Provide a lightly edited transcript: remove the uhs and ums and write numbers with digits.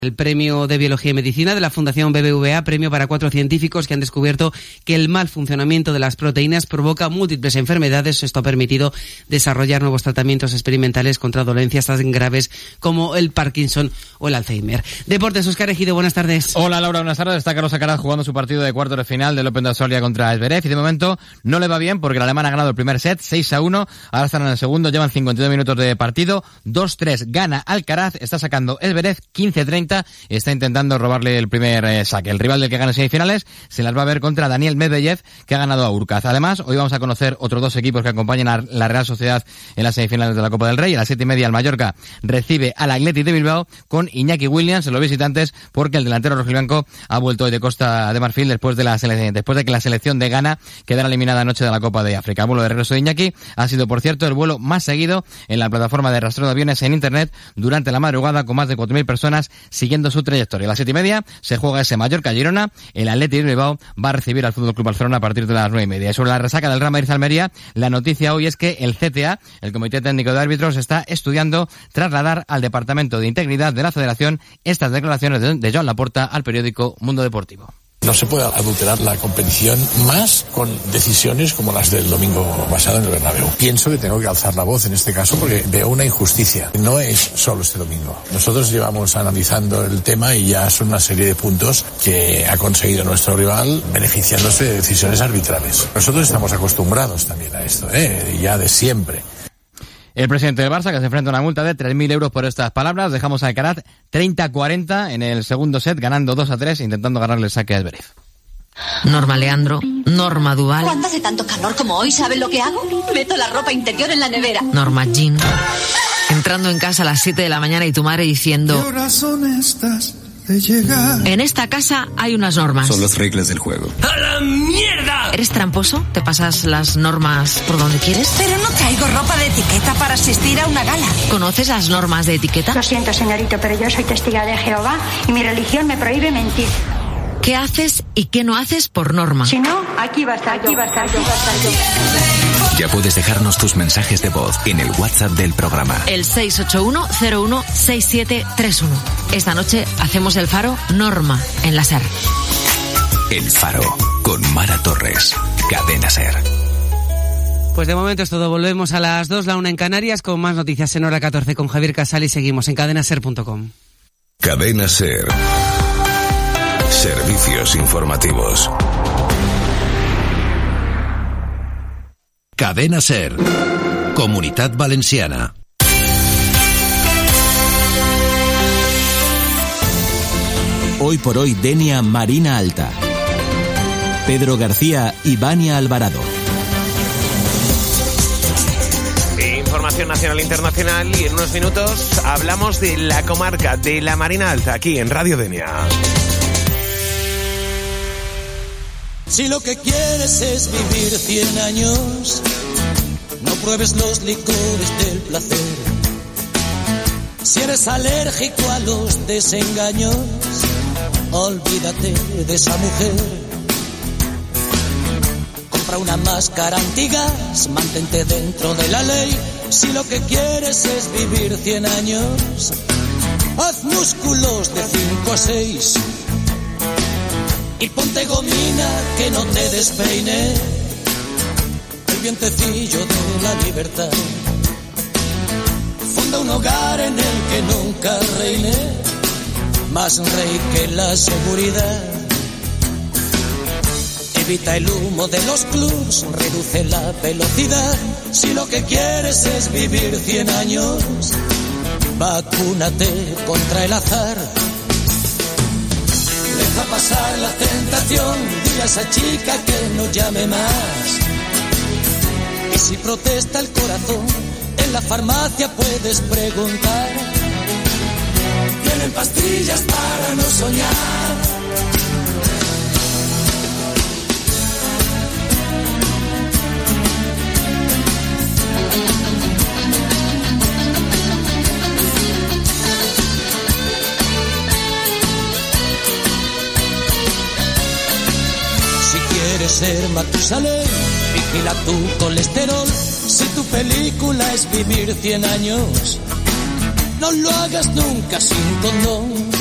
El premio de Biología y Medicina de la Fundación BBVA, premio para 4 científicos que han descubierto que el mal funcionamiento de las proteínas provoca múltiples enfermedades. Esto ha permitido desarrollar nuevos tratamientos experimentales contra dolencias tan graves como el Parkinson o el Alzheimer. Deportes, Óscar Ejido, buenas tardes. Hola Laura, buenas tardes. Está Carlos Alcaraz jugando su partido de cuartos de final del Open de Australia contra Zverev y de momento no le va bien porque el alemán ha ganado el primer set 6-1, ahora están en el segundo, llevan 52 minutos de partido, 2-3 gana Alcaraz, está sacando Zverev 15-30. Está intentando robarle el primer saque. El rival del que gana semifinales se las va a ver contra Daniel Medvedev, que ha ganado a Urkaz. Además, hoy vamos a conocer otros 2 equipos que acompañan a la Real Sociedad en las semifinales de la Copa del Rey. A las 7:30 el Mallorca recibe al Athletic de Bilbao con Iñaki Williams en los visitantes, porque el delantero rojiblanco ha vuelto hoy de Costa de Marfil después de que la selección de Ghana quedara eliminada anoche de la Copa de África. El vuelo de regreso de Iñaki ha sido, por cierto, el vuelo más seguido en la plataforma de rastreo de aviones en Internet durante la madrugada, con más de 4.000 personas siguiendo su trayectoria. A las 7:30 se juega ese Mallorca-Girona. El Athletic de Bilbao va a recibir al FC Barcelona a partir de las 9:30. Y sobre la resaca del Real Madrid-Almería, la noticia hoy es que el CTA, el Comité Técnico de Árbitros, está estudiando trasladar al Departamento de Integridad de la Federación estas declaraciones de Joan Laporta al periódico Mundo Deportivo. No se puede adulterar la competición más con decisiones como las del domingo pasado en el Bernabéu. Pienso que tengo que alzar la voz en este caso porque veo una injusticia. No es solo este domingo. Nosotros llevamos analizando el tema y ya son una serie de puntos que ha conseguido nuestro rival beneficiándose de decisiones arbitrales. Nosotros estamos acostumbrados también a esto, ya de siempre. El presidente del Barça, que se enfrenta a una multa de 3.000 euros por estas palabras. Dejamos a Alcaraz 30-40 en el segundo set, ganando 2-3, intentando ganarle el saque a Zverev. Norma Leandro, Norma Duval. Cuando hace tanto calor como hoy, ¿saben lo que hago? Meto la ropa interior en la nevera. Norma Jean. Entrando en casa a las 7 de la mañana y tu madre diciendo: ¿Qué horas son estas de llegar? En esta casa hay unas normas. Son las reglas del juego. ¡A la mierda! ¿Eres tramposo? ¿Te pasas las normas por donde quieres? Pero no traigo ropa de etiqueta para asistir a una gala. ¿Conoces las normas de etiqueta? Lo siento, señorito, pero yo soy testiga de Jehová y mi religión me prohíbe mentir. ¿Qué haces y qué no haces por norma? Si no, aquí va a estar yo. Ya puedes dejarnos tus mensajes de voz en el WhatsApp del programa. El 681-016731. Esta noche hacemos el Faro Norma en la SER. El Faro, con Mara Torres. Cadena SER. Pues de momento es todo. Volvemos a las 2, la 1 en Canarias, con más noticias en hora 14 con Javier Casal y seguimos en cadenaser.com. Cadena SER. Servicios informativos. Cadena SER. Comunitat Valenciana. Hoy por hoy, Denia Marina Alta. Pedro García y Vania Alvarado. Información nacional e internacional, y en unos minutos hablamos de la comarca de la Marina Alta aquí en Radio Denia. Si lo que quieres es vivir 100 años, no pruebes los licores del placer. Si eres alérgico a los desengaños, olvídate de esa mujer. Compra una máscara antigas, mantente dentro de la ley. Si lo que quieres es vivir 100 años, haz músculos de 5 a 6. Y ponte gomina que no te despeine el vientecillo de la libertad. Funda un hogar en el que nunca reine más rey que la seguridad. Evita el humo de los clubs, reduce la velocidad. Si lo que quieres es vivir 100 años, vacúnate contra el azar. Deja pasar la tentación, dile a esa chica que no llame más. Y si protesta el corazón, en la farmacia puedes preguntar. Tienen pastillas para no soñar. Quieres ser Matusalén, vigila tu colesterol. Si tu película es vivir 100 años, no lo hagas nunca sin condón.